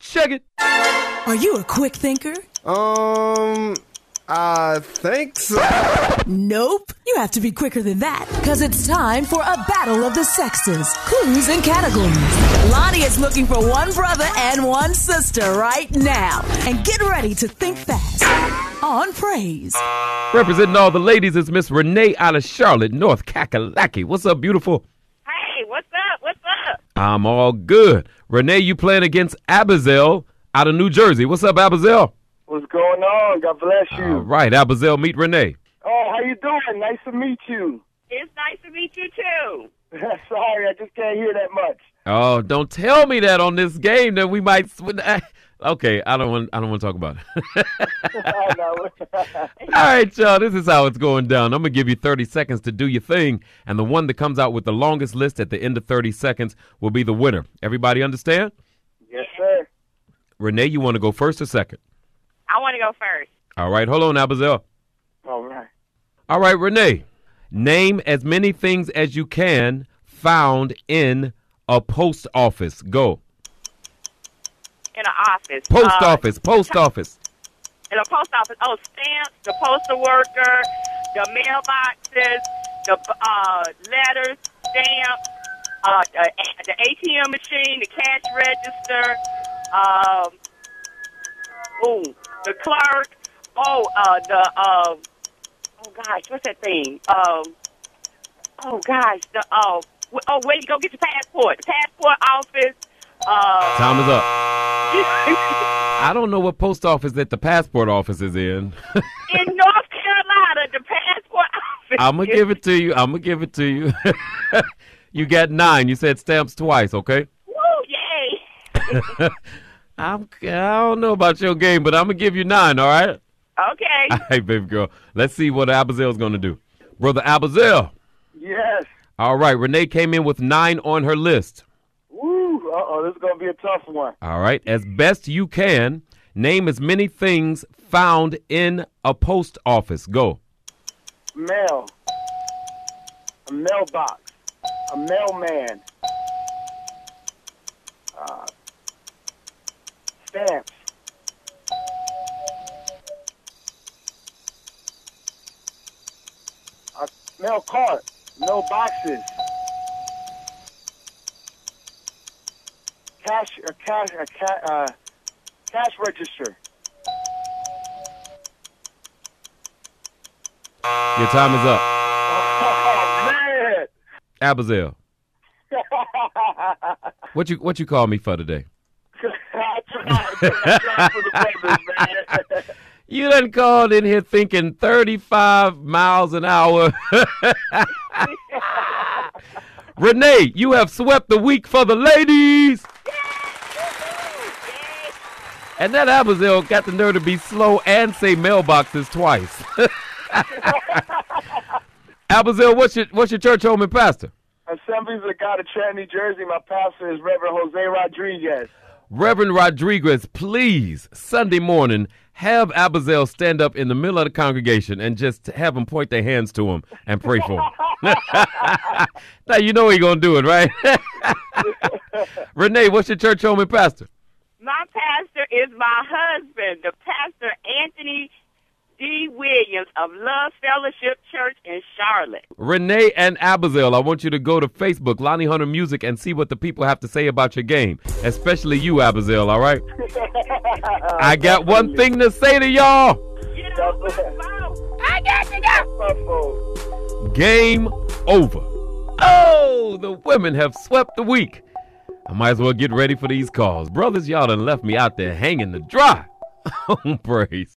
Shake it. Are you a quick thinker? I think so. Nope. You have to be quicker than that, because it's time for a battle of the sexes. Clues and categories. Lonnie is looking for one brother and one sister right now. And get ready to think fast on Praise. Representing all the ladies is Miss Renee out of Charlotte, North Kakalaki. What's up, beautiful? Hey, what's up? What's up? I'm all good. Renee, you playing against Abizel out of New Jersey. What's up, Abizel? What's going on? God bless you. All right, Abizel, meet Renee. Oh, how you doing? Nice to meet you. It's nice to meet you, too. Sorry, I just can't hear that much. Oh, don't tell me that on this game that we might. Okay, I don't want to talk about it. All right, y'all, this is how it's going down. I'm going to give you 30 seconds to do your thing, and the one that comes out with the longest list at the end of 30 seconds will be the winner. Everybody understand? Yes, sir. Renee, you want to go first or second? I want to go first. All right, hold on, Abizel. All right. All right, Renee, name as many things as you can found in a post office. Go. In an office. Post office. In a post office. Oh, stamps, the postal worker, the mailboxes, the letters, stamps, the ATM machine, the cash register, the clerk. Oh gosh, what's that thing? Where you go get your passport? The passport office. Time is up. I don't know what post office that the passport office is in. In North Carolina, the passport office. I'm going to give it to you. You got 9. You said stamps twice, okay? Woo, yay. I don't know about your game, but I'm going to give you 9, all right? Okay. All right, baby girl. Let's see what Abizel's going to do. Brother Abizel. Yes. All right, Renee came in with 9 on her list. Woo. This is going to be a tough one. All right. As best you can, name as many things found in a post office. Go. Mail. A mailbox. A mailman. Stamps. A mail cart. Mail boxes. Cash register. Your time is up. Oh, man. Abizel. What you call me for today? You done called in here thinking 35 miles an hour. Renee, you have swept the week for the ladies. And that Abizel got the nerve to be slow and say mailboxes twice. Abizel, what's your church home and pastor? Assemblies of God of Trenton, New Jersey. My pastor is Reverend Jose Rodriguez. Reverend Rodriguez, please, Sunday morning, have Abizel stand up in the middle of the congregation and just have them point their hands to him and pray for him. Now, you know he's going to do it, right? Renee, what's your church home and pastor? My pastor is my husband, the pastor Anthony D. Williams of Love Fellowship Church in Charlotte. Renee and Abizel, I want you to go to Facebook, Lonnie Hunter Music, and see what the people have to say about your game, especially you, Abizel, all right? I got one thing to say to y'all. I got to go. Game over. Oh, the women have swept the week. I might as well get ready for these calls. Brothers, y'all done left me out there hanging to dry. Oh, praise.